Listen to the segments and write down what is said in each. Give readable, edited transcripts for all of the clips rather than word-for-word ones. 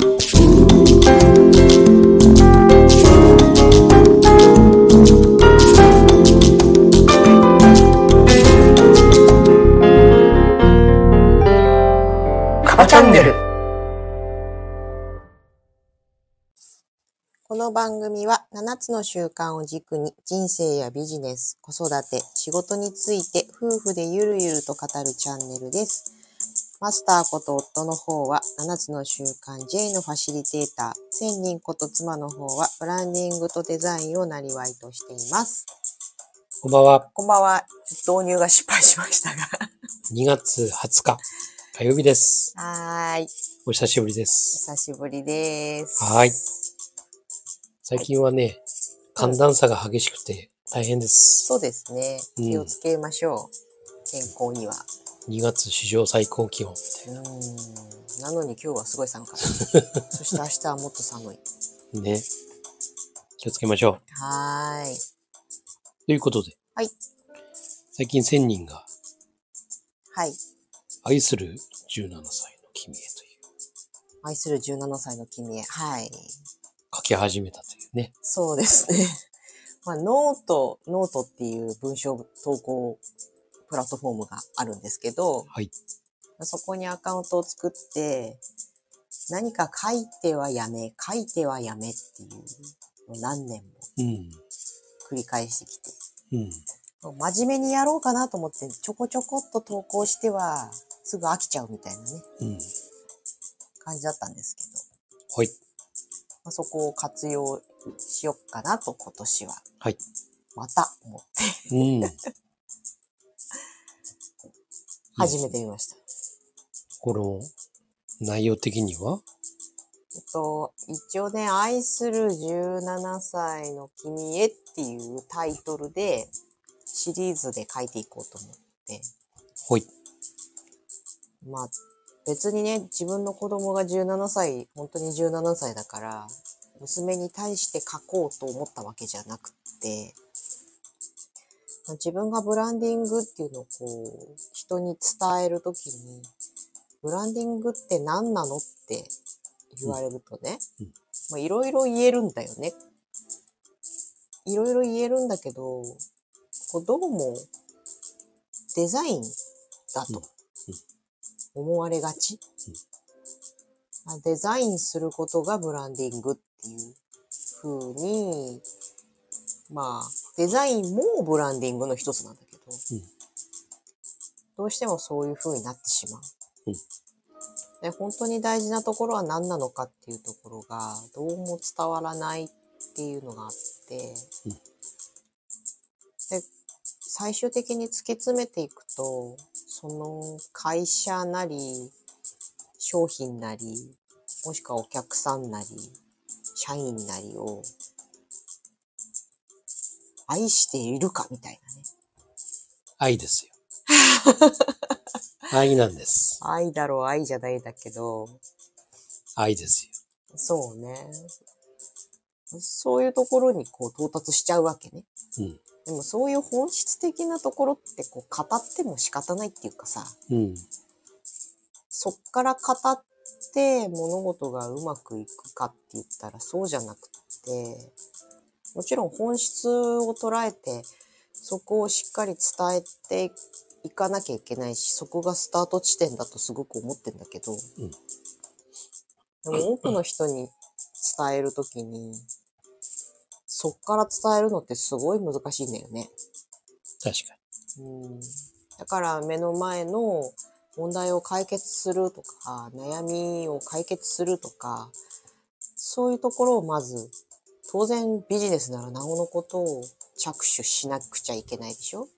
カバチャンネル。 この番組は7つの習慣を軸に人生やビジネス、子育て、仕事について夫婦でゆるゆると語るチャンネルです。マスターこと夫の方は7つの習慣 J のファシリテーター、1000人こと妻の方はブランディングとデザインをなりわいとしています。 こんばんは。 こんばんは。導入が失敗しましたが。 2月20日火曜日です。 はーい。 お久しぶりです。 久しぶりです。 はい。最近はね、寒暖差が激しくて大変です。 そうですね。気をつけましょう。健康には。 2月史上最高気温みたいなのに今日はすごい寒かった。そして明日はもっと寒い。 な。ね。気をつけましょう。 はーい。 ということで。 はい。 最近1000人が。 はい。 愛する17歳の君へという。 愛する17歳の君へ。はい。 書き始めたというね。 そうですね。まあ、ノートっていう文章投稿プラットフォームがあるんですけど、 はい。 そこにアカウントを作って、何か書いてはやめっていうのを何年も繰り返してきて、真面目にやろうかなと思ってちょこちょこっと投稿してはすぐ飽きちゃうみたいなね、感じだったんですけど、 はい。 そこを活用しよっかなと今年は、 はい。 また思って始めてみました。 この内容的には一応ね、愛する17歳の君へっていうタイトルでシリーズで書いていこうと思って。 はい。 まあ、別にね、自分の子供が17歳、本当に17歳だから、娘に対して書こうと思ったわけじゃなくて、自分がブランディングっていうのを人に伝えるときに、ブランディングって何なのって言われるとね、いろいろ言えるんだよね。いろいろ言えるんだけど、どうもデザインだと思われがち。デザインすることがブランディングっていう風に、デザインもブランディングの一つなんだけど、どうしてもそういう風になってしまう。で、本当に大事なところは何なのかっていうところがどうも伝わらないっていうのがあって、で、最終的に突き詰めていくと、その会社なり、商品なり、もしくはお客さんなり、社員なりを愛しているかみたいなね。 愛ですよ。愛なんです。 愛だろう、愛じゃないだけど。 愛ですよ。 そうね。そういうところに到達しちゃうわけね。でもそういう本質的なところって語っても仕方ないっていうかさ、そっから語って物事がうまくいくかって言ったらそうじゃなくて、もちろん本質を捉えてそこをしっかり伝えていかなきゃいけないし、そこがスタート地点だとすごく思ってんだけど、でも多くの人に伝えるときにそっから伝えるのってすごい難しいんだよね。 確かに。だから目の前の問題を解決するとか、悩みを解決するとか、そういうところをまず、当然ビジネスならなおのことを着手しなくちゃいけないでしょ。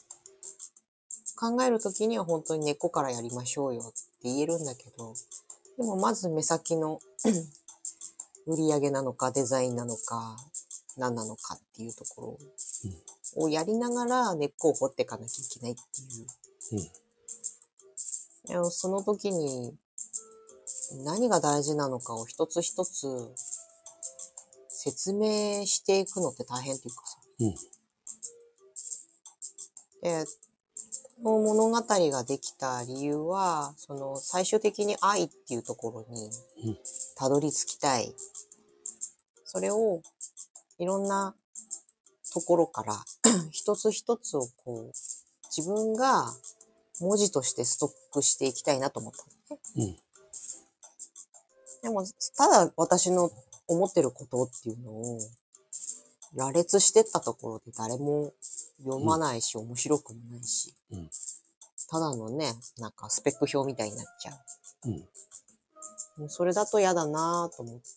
考えるときには本当に根っこからやりましょうよって言えるんだけど、でもまず目先の売り上げなのかデザインなのか何なのかっていうところをやりながら根っこを掘っていかなきゃいけないっていう。でもその時に何が大事なのかを一つ一つ説明していくのって大変っていうかさ。で、 の物語ができた理由は、その最終的に愛っていうところにたどり着きたい。それをいろんなところから一つ一つをこう自分が文字としてストックしていきたいなと思ったのね。でも、ただ私の思ってることっていうのを羅列してったところで誰も読まないし、面白くもないし、ただのね、なんかスペック表みたいになっちゃう。もうそれだと嫌だなと思って、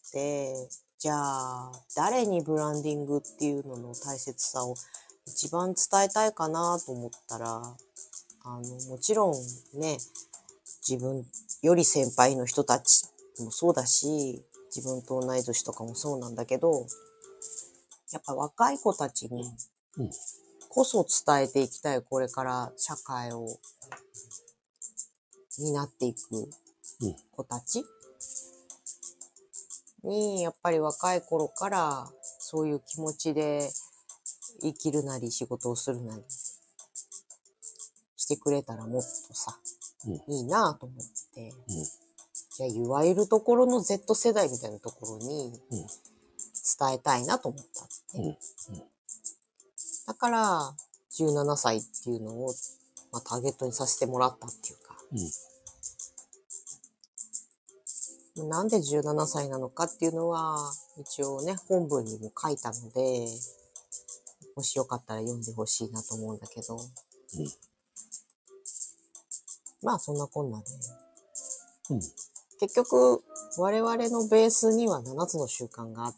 じゃあ、誰にブランディングっていうのの大切さを一番伝えたいかなと思ったら、もちろんね、自分より先輩の人たちもそうだし、自分と同い年とかもそうなんだけど、やっぱ若い子たちにこそ伝えていきたい、これから社会を担っていく子たちに、やっぱり若い頃からそういう気持ちで生きるなり仕事をするなりしてくれたらもっとさ、いいなと思って、じゃあいわゆるところの Z 世代みたいなところに伝えたいなと思ったって。だから17歳っていうのを、ターゲットにさせてもらったっていうか、なんで17歳なのかっていうのは一応ね本文にも書いたので、もしよかったら読んでほしいなと思うんだけど、まあそんなこんなで、結局我々のベースには7つの習慣があって、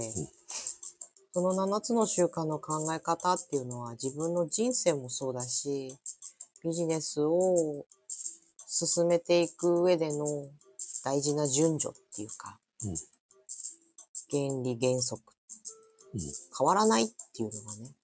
その7つの習慣の考え方っていうのは自分の人生もそうだし、ビジネスを進めていく上での大事な順序っていうか、原理原則、変わらないっていうのがね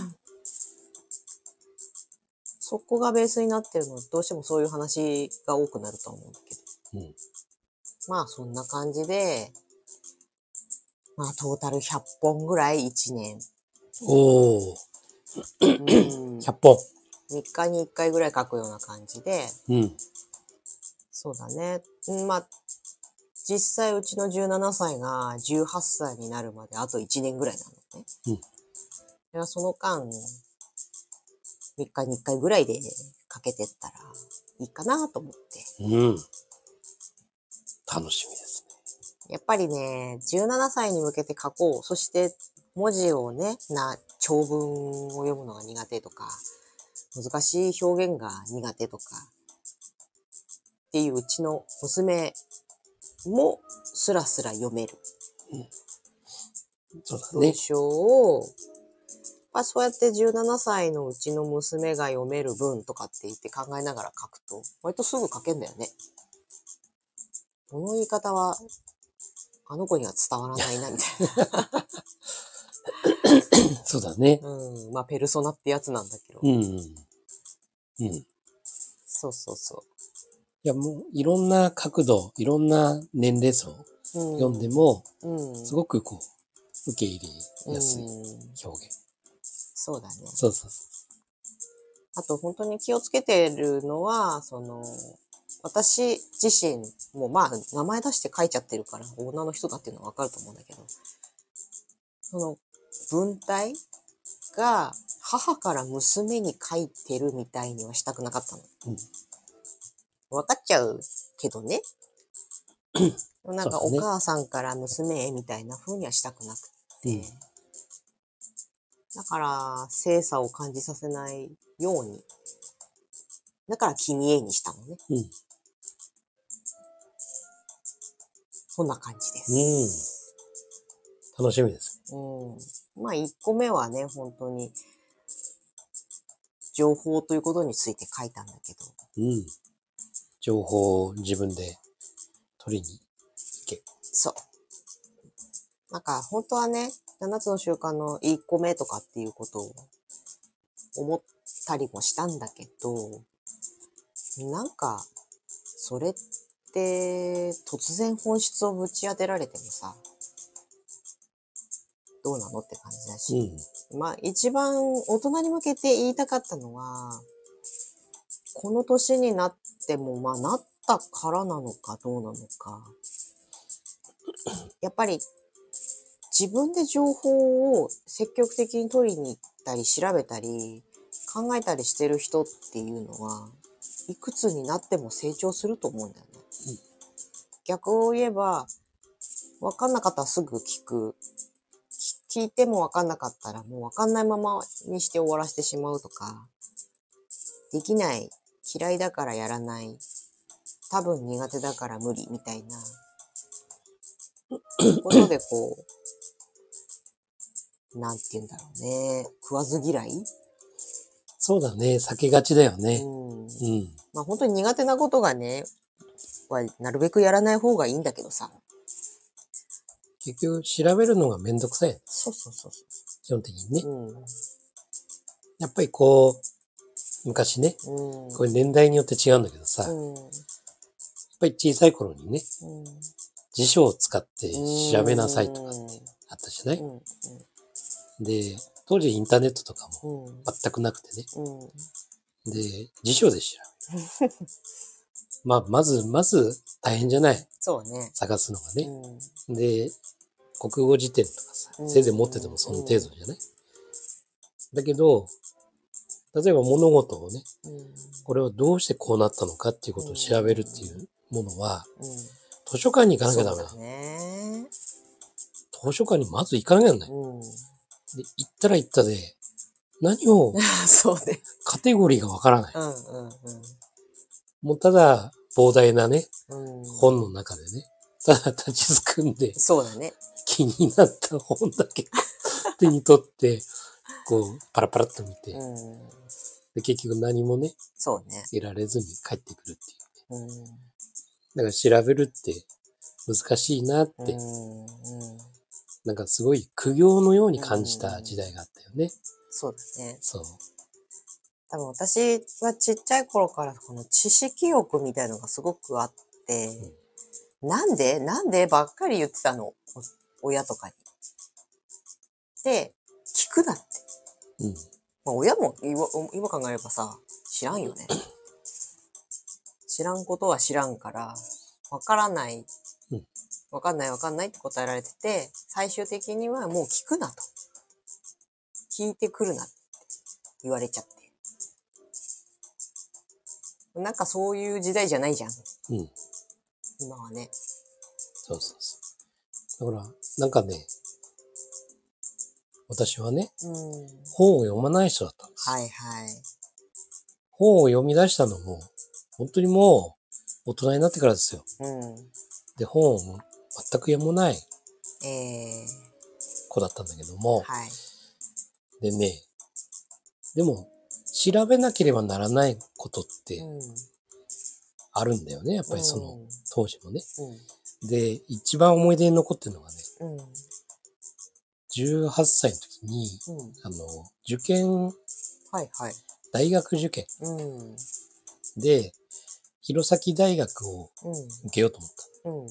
そこがベースになってるので、どうしてもそういう話が多くなると思うんだけど、まあそんな感じで、トータル100本ぐらい1年。 おー。100本。 3日に1回ぐらい書くような感じで、そうだね。実際うちの17歳が18歳になるまであと1年ぐらいなのね。ではその間、3日に1回ぐらいでかけてったらいいかなと思って。 楽しみですね。やっぱりね、17歳に向けて書こう。そして文字をね、長文を読むのが苦手とか、難しい表現が苦手とか、っていううちの娘もスラスラ読める。 そうだね。 文章を、そうやって17歳のうちの娘が読める文とかって言って考えながら書くと、割とすぐ書けんだよね。この言い方は、あの子には伝わらないな、みたいな。 そうだね。 ペルソナってやつなんだけど。そうそうそう。 いや、もう、いろんな角度、いろんな年齢層読んでも、すごくこう、受け入れやすい表現。 そうだね。 そうそうそう。 あと、本当に気をつけてるのは、私自身も名前出して書いちゃってるから、女の人だっていうのはわかると思うんだけど、その文体が母から娘に書いてるみたいにはしたくなかったの。分かっちゃうけどね。なんかお母さんから娘へみたいな風にはしたくなくて。だから、性差を感じさせないように。だから君へにしたのね。そんな感じです。 楽しみです。 1個目はね、本当に、情報ということについて書いたんだけど。 情報を自分で取りに行け。 そう。なんか、本当はね、7つの習慣の1個目とかっていうことを思ったりもしたんだけど、なんか、それって突然本質をぶち当てられてもさ、どうなのって感じだし。一番大人に向けて言いたかったのは、 この年になっても、まあなったからなのかどうなのか。やっぱり自分で情報を積極的に取りに行ったり調べたり考えたりしてる人っていうのはいくつになっても成長すると思うんだよね。逆を言えば分かんなかったらすぐ聞く。聞いても分かんなかったらもう分かんないままにして終わらせてしまうとか、できない、嫌いだからやらない、多分苦手だから無理みたいなことでこう、なんて言うんだろうね、食わず嫌い、 そうだね。避けがちだよね。 うん。 うん。 まあ本当に苦手なことがね、はなるべくやらない方がいいんだけどさ。 結局、調べるのがめんどくさい。 そうそうそうそ基本的にね。 う。うん。 やっぱりこう、昔ね、 うん。 これ年代によって違うんだけどさ、やっうん。 ぱり小さい頃にね、 うん。 辞書を使って調べなさいとかってあったじゃない？ うん。 で、当時インターネットとかうもん。 全くなくてね。 うん。 で、辞書で調べる。まず大変じゃない？ そうね。 探すのがね。 うん。 で、国語辞典とかさ、せいぜい持っててもその程度じゃない？だけど、例えば物事をね、これはどうしてこうなったのかっていうことを調べるっていうものは、図書館に行かなきゃダメだ。 そうだね。 図書館にまず行かなきゃならない。で、行ったら行ったで、何を、 そうね。 カテゴリーがわからない。 うんうんうん。 もうただ、膨大なね、 うん、 本の中でね、ただ立ちすくんで、 そうだね。 気になった本だけ手に取って、こう、パラパラっと見て、で、結局何もね、 そうね。 得られずに帰ってくるっていう、 うん。 だから調べるって難しいなって、なんかすごい苦行のように感じた時代があったよね。 そうだね。 そう。 多分私はちっちゃい頃からこの知識欲みたいのがすごくあって、なんでばっかり言ってたの。親とかに。で、聞くなって。まあ親も今考えればさ、知らんよね。知らんことは知らんから、わからない。わかんないって答えられてて、最終的にはもう聞くなと。聞いてくるなって言われちゃって。なんかそういう時代じゃないじゃん。今はね。 そうそうそう。だから、なんかね、私はね、本を読まない人だったんです。 はいはい。 本を読み出したのも、本当にもう大人になってからですよ。で、本を全く読まない子だったんだけども、 はい。 でね、でも、調べなければならないことってあるんだよね。やっぱりその当時もね。で、一番思い出に残ってるのがね、18歳の時に、受験、大学受験で、弘前大学を受けようと思った。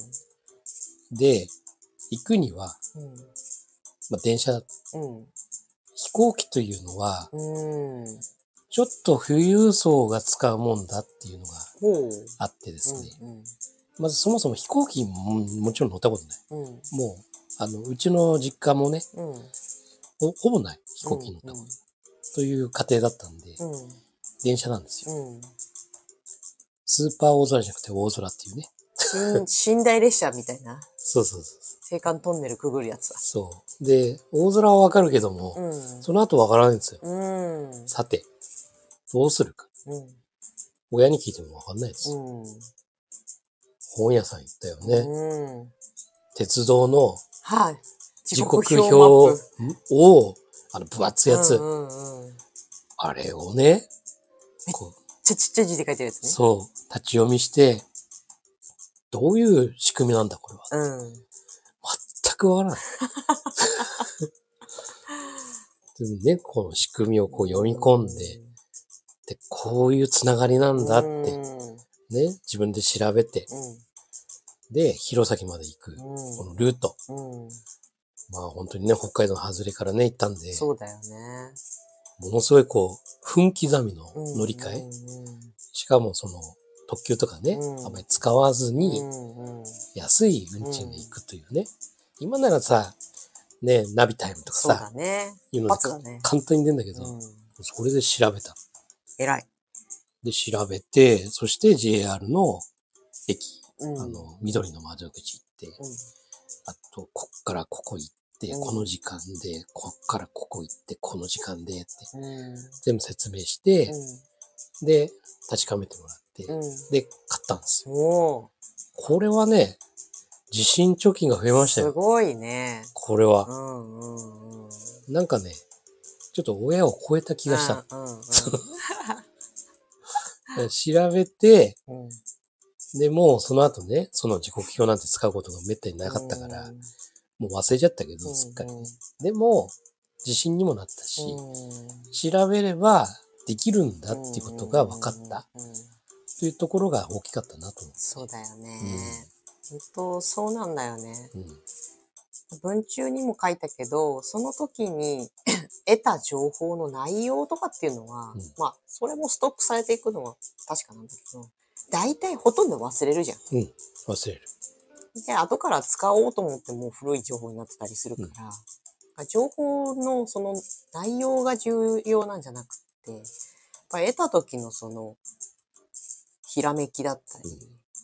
で、行くには、電車だった。飛行機というのは、ちょっと富裕層が使うもんだっていうのがあってですね。まずそもそも飛行機もちろん乗ったことない。もう、うちの実家もね、ほぼない飛行機に乗ったこと。という家庭だったんで、電車なんですよ。スーパー大空じゃなくて大空っていうね。 寝台列車みたいな。 そうそうそう。 青函トンネルくぐるやつだ。 そう。で、大空はわかるけども、その後わからないんですよ。さて、どうするか。親に聞いてもわかんないですよ。本屋さん行ったよね。鉄道の時刻表を、分厚いやつ。あれをね、 ちっちゃい字で書いてるやつね。 そう。立ち読みして、どういう仕組みなんだ、これは。全くわからない。でね、この仕組みをこう読み込んで、で、こういうつながりなんだって、ね、自分で調べて、で、弘前まで行く、このルート。まあ本当にね、北海道の外れからね、行ったんで、 そうだよね。 ものすごいこう、分刻みの乗り換え。 しかもその特急とかね、あんまり使わずに、安い運賃で行くというね。今ならさ、ね、ナビタイムとかさ、 そうだね。 いうので簡単に出るんだけど、それで調べた。 偉い。 で、調べて、そして JR の駅、緑の窓口行って、あと、こっからここ行って、この時間で、こっからここ行って、この時間でって、全部説明して、で、確かめてもらって、で、買ったんですよ。これはね、地震貯金が増えましたよ。 すごいね。 これは。なんかね、ちょっと親を超えた気がした。調べて、で、もうその後ね、その時刻表なんて使うことがめったになかったから、もう忘れちゃったけど、すっかりね。でも、自信にもなったし、調べればできるんだっていうことが分かった。というところが大きかったなと思って。 そうだよね。本当そうなんだよね。文中にも書いたけど、その時に得た情報の内容とかっていうのは、まあ、それもストックされていくのは確かなんだけど、大体ほとんど忘れるじゃん。 忘れる。 で、後から使おうと思っても古い情報になってたりするから、情報のその内容が重要なんじゃなくて、やっぱり得た時のその、ひらめきだったり、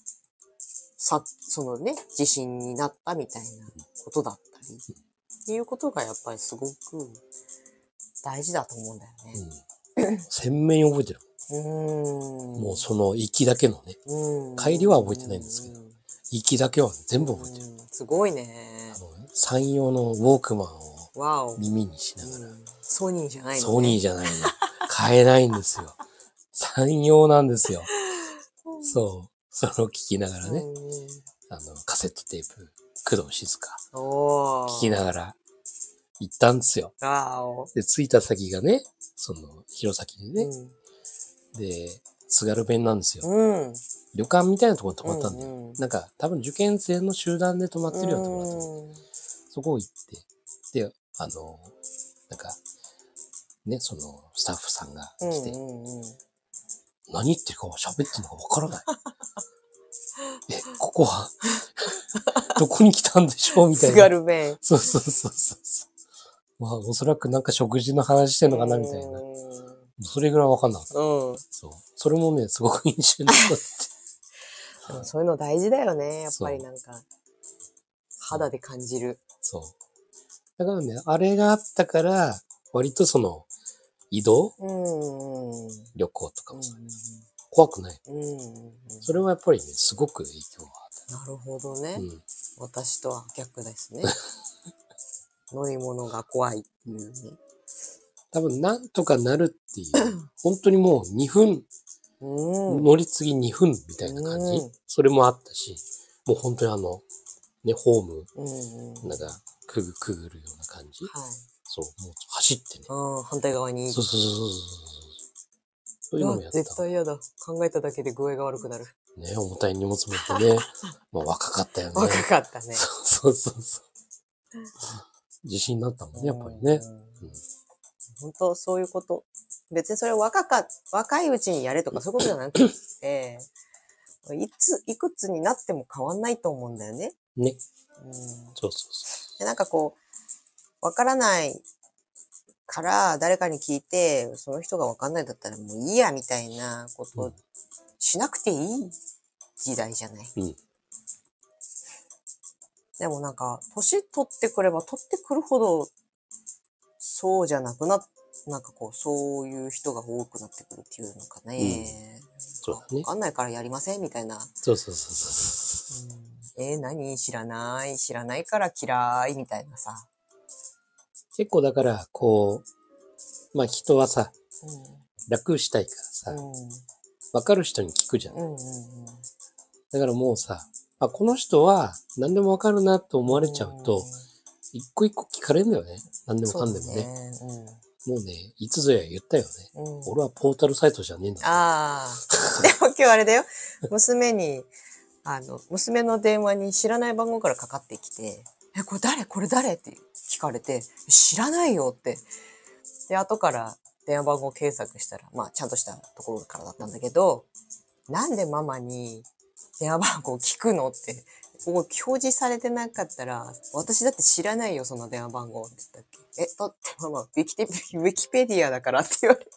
そのね、地震になったみたいなことだったり、っていうことがやっぱりすごく大事だと思うんだよね。 鮮明に覚えてる。もうその行きだけのね。帰りは覚えてないんですけど、行きだけは全部覚えてる。 すごいね。 山陽のウォークマンを耳にしながら。 ソニーじゃないのね。 ソニーじゃないの。買えないんですよ。山陽なんですよ。そう。それを聞きながらね。カセットテープ、工藤静香。聞きながら行ったんですよ。で、着いた先がね、その、弘前にね。で、津軽弁なんですよ。旅館みたいなところに泊まったんだよ。なんか、多分受験生の集団で泊まってるようなところだと思う。そこを行って、で、なんか、ね、その、スタッフさんが来て、何言ってるか喋ってるのかわからない。ここは、どこに来たんでしょうみたいな。 津軽弁。 そう。まあ、おそらくなんか食事の話してんのかなみたいな。それぐらいわかんなかった。そう。それもね、すごく印象に残って。 そういうの大事だよね。やっぱりなんか、肌で感じる。 そう。だからね、あれがあったから、割とその、移動旅行とかもさ、怖くない。それはやっぱりね、すごく影響があった。 なるほどね。私とは逆ですね。乗り物が怖いっていうね。 多分、なんとかなるっていう、本当にもう2分、乗り継ぎ2分みたいな感じ、それもあったし、もう本当にね、ホーム、なんか、くぐるような感じ。そう、もう走ってね。 反対側に。 そう。そういうのもやった。 絶対嫌だ。考えただけで具合が悪くなる。 ね、重たい荷物持ってね。まあ若かったよね。 若かったね。 そう。自信になったもんね、やっぱりね。 本当そういうこと。別にそれ若いうちにやれとかそういうことじゃなくて、いくつになっても変わんないと思うんだよね。 ね。そう。 で、なんかこう、わからないから誰かに聞いて、その人がわかんないんだったらもういいやみたいなことをしなくていい時代じゃない。でもなんか、年取ってくれば取ってくるほど、そうじゃなくなんかこう、そういう人が多くなってくるっていうのかね。 そうだね。 わかんないからやりませんみたいな。 そう。 何知らないから嫌いみたいなさ。 結構だから、こう、まあ人はさ、楽したいからさ、わかる人に聞くじゃん。だからもうさ、この人は何でもわかるなと思われちゃうと、一個一個聞かれるんだよね。何でもかんでもね。もうね、いつぞや言ったよね。俺はポータルサイトじゃねえんだ。 でも今日あれだよ。娘の電話に知らない番号からかかってきて、これ誰って聞かれて、知らないよって。で、後から電話番号検索したら、まあちゃんとしたところからだったんだけど、なんでママに電話番号聞くのって、ここ表示されてなかったら、私だって知らないよ、その電話番号って言ったっけ。だってママ、ウィキペディアだからって言われて。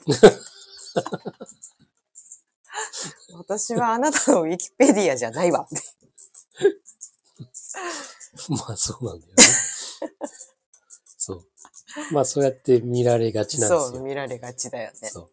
私はあなたのウィキペディアじゃないわって。 まあそうなんだよね。そう。まあそうやって見られがちなんですよ。 そう、見られがちだよね。 そう。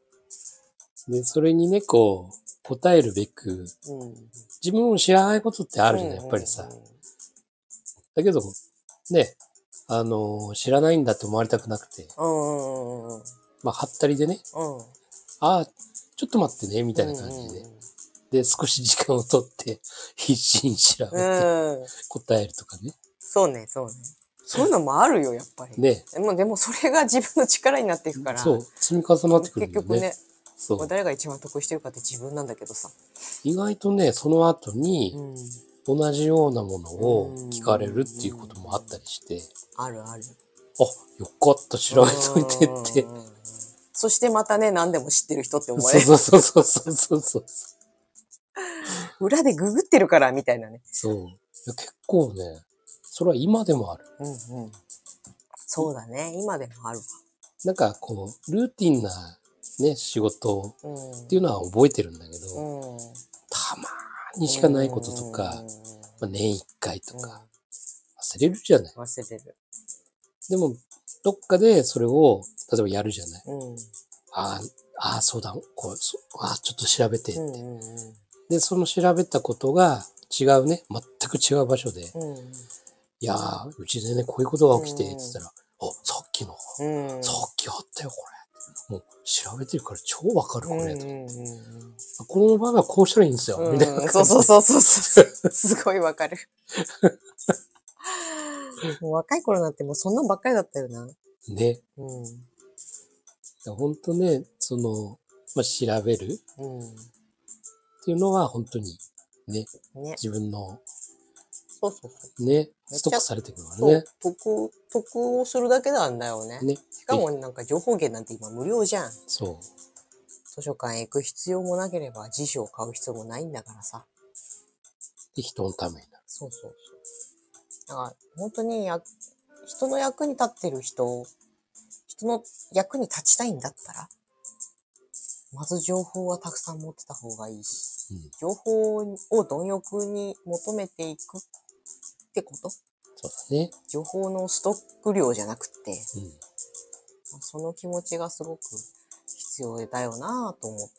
で、それにね、こう、答えるべく、自分も知らないことってあるじゃない、やっぱりさ。だけど、ね、知らないんだって思われたくなくて、まあ、はったりでね、ああ、ちょっと待ってね、みたいな感じで。で、少し時間をとって、必死に調べて、答えるとかね。 そうね、そうね。そういうのもあるよ、やっぱり。ね。でもそれが自分の力になっていくから。 そう、積み重なってくるんだよね。 結局ね、 そう。 誰が一番得してるかって自分なんだけどさ。 意外とね、その後に、同じようなものを聞かれるっていうこともあったりして。あるある。あ、よかった、調べといてって。 そしてまたね、何でも知ってる人って思われる。 そう。 裏でググってるから、みたいなね。 そう。結構ね、それは今でもある。 そうだね、今でもあるわ。 なんかこう、ルーティンなね、仕事っていうのは覚えてるんだけど、たまーにしかないこととか、まあ、年1回とか、忘れるじゃない。 忘れる。 でも、どっかでそれを、例えばやるじゃない。そうだ、こう、ちょっと調べてって。で、その調べたことが違うね、全く違う場所で、いやー、うちでね、こういうことが起きて、って言ったら、さっきの、さっきあったよ、これ。もう調べてるから超わかる、これ。この場合はこうしたらいいんですよ、みたいな。 そう。すごいわかる。もう若い頃なんてもうそんなんばっかりだったよな。 ね。ほんとね、まあ、調べるっていうのは本当にね、自分の、ね、ストックされてくるからね。 得をするだけなんだよね。しかもなんか情報源なんて今無料じゃん。 そう。 図書館へ行く必要もなければ辞書を買う必要もないんだからさ。 で、人のためになる。 そう。だから本当に人の役に立ってる人の役に立ちたいんだったら、まず情報はたくさん持ってた方がいいし、情報を貪欲に求めていくってこと？ そうだね。 情報のストック量じゃなくて、その気持ちがすごく必要だよなぁと思って、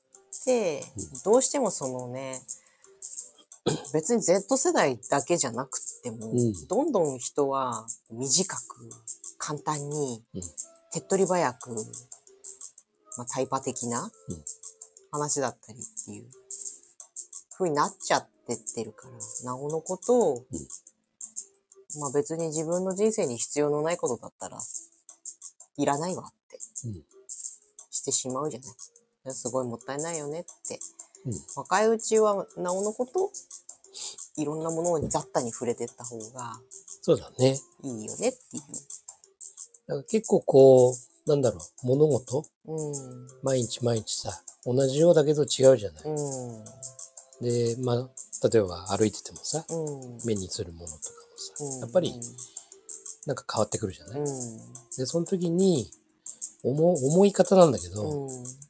どうしてもそのね、別に Z 世代だけじゃなくっても、どんどん人は短く、簡単に、手っ取り早く、まあ、タイパ的な話だったりっていう風になっちゃってってるから、なおのことを、まあ別に自分の人生に必要のないことだったら、いらないわってしてしまうじゃない。すごいもったいないよねって。若いうちはなおのこと、いろんなものに雑多に触れてった方が、 そうだね。 いいよねっていう。 だから結構こう、なんだろう、物事、毎日さ、同じようだけど違うじゃない。で、まあ、例えば歩いててもさ、目にするものとかもさ、やっぱり、なんか変わってくるじゃない。で、その時に、思い方なんだけど、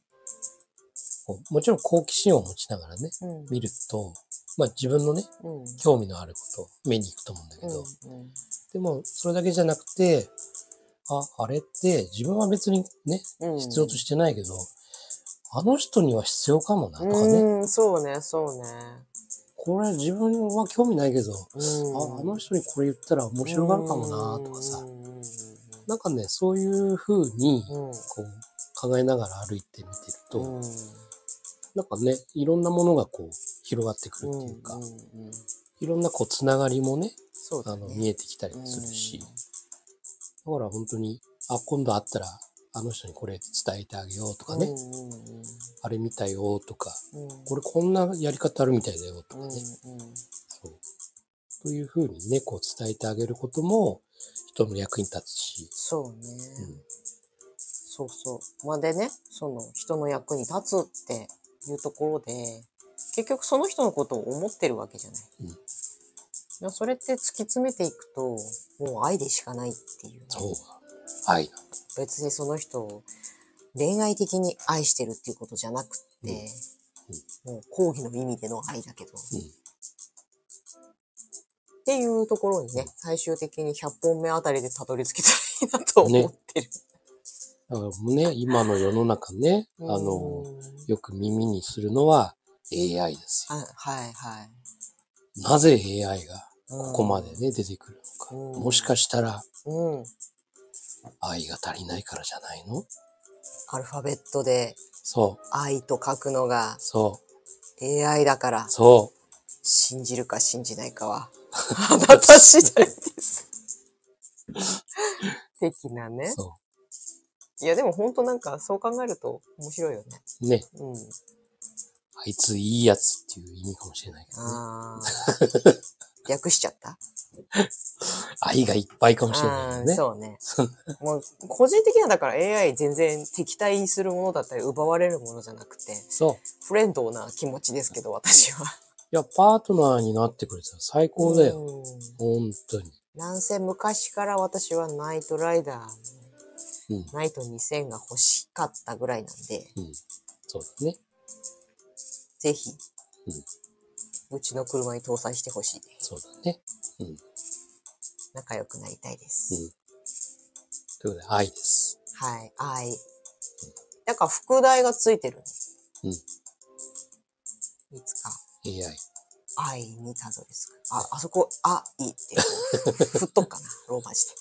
もちろん好奇心を持ちながらね、見ると、まあ自分のね、興味のあることを目に行くと思うんだけど、でもそれだけじゃなくて、あれって自分は別にね、必要としてないけど、あの人には必要かもなとかね。 そうね。 これ自分は興味ないけど、あの人にこれ言ったら面白がるかもなとかさ。なんかね、そういう風に、こう、考えながら歩いてみてると、なんかね、いろんなものがこう、広がってくるっていうか、いろんなこう、つながりもね、見えてきたりもするし、だから本当に、今度会ったら、あの人にこれ伝えてあげようとかね、あれ見たよとか、これこんなやり方あるみたいだよとかね、そう。という風にね、こう伝えてあげることも人の役に立つし。 そうね。 そうそう。まあ、でね、その人の役に立つっていうところで、結局その人のことを思ってるわけじゃない。それって突き詰めていくと、もう愛でしかないっていう、ね。 そう。愛なんだ。 別にその人を恋愛的に愛してるっていうことじゃなくって、もう講義の意味での愛だけど、っていうところにね、最終的に100本目あたりでたどり着けたらいいなと思ってる。 だからね、今の世の中ね、よく耳にするのは AI ですよ。 はいはい。 なぜ AI がここまでね、出てくるのか。もしかしたら、愛が足りないからじゃないの？ アルファベットで、 そう。 愛と書くのが、 そう。 AI だから。 そう。 信じるか信じないかは、あなた次第です。的なね。そう。いや、でも本当なんかそう考えると面白いよね。 ね。あいついいやつっていう意味かもしれないけどね。 略しちゃった愛がいっぱいかもしれないよね。 そうね。もう個人的にはだから AI 全然敵対するものだったり奪われるものじゃなくて、フレンドな気持ちですけど、私は。 いや、パートナーになってくれたら最高だよ。本当に。 なんせ昔から私はナイトライダー、ナイト2000が欲しかったぐらいなんで、 そうだね。 ぜひ、うちの車に搭載してほしい。 そうだね。 仲良くなりたいです。 ということで、愛です。 はい、愛。だから、副題がついてる。いつか。 AI。 愛にたどり着く。あそこ、いいって、振っとくかな、ローマ字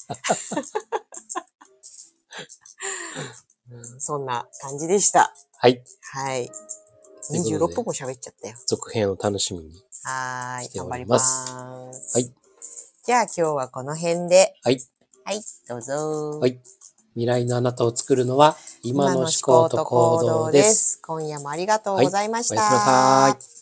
で。そんな感じでした。 はい。 はい。26分も喋っちゃったよ。 続編を楽しみにしております。はい。 じゃあ今日はこの辺で。 はい。 はい、どうぞ。 はい。未来のあなたを作るのは今の思考と行動です。 今夜もありがとうございました。 おやすみなさい。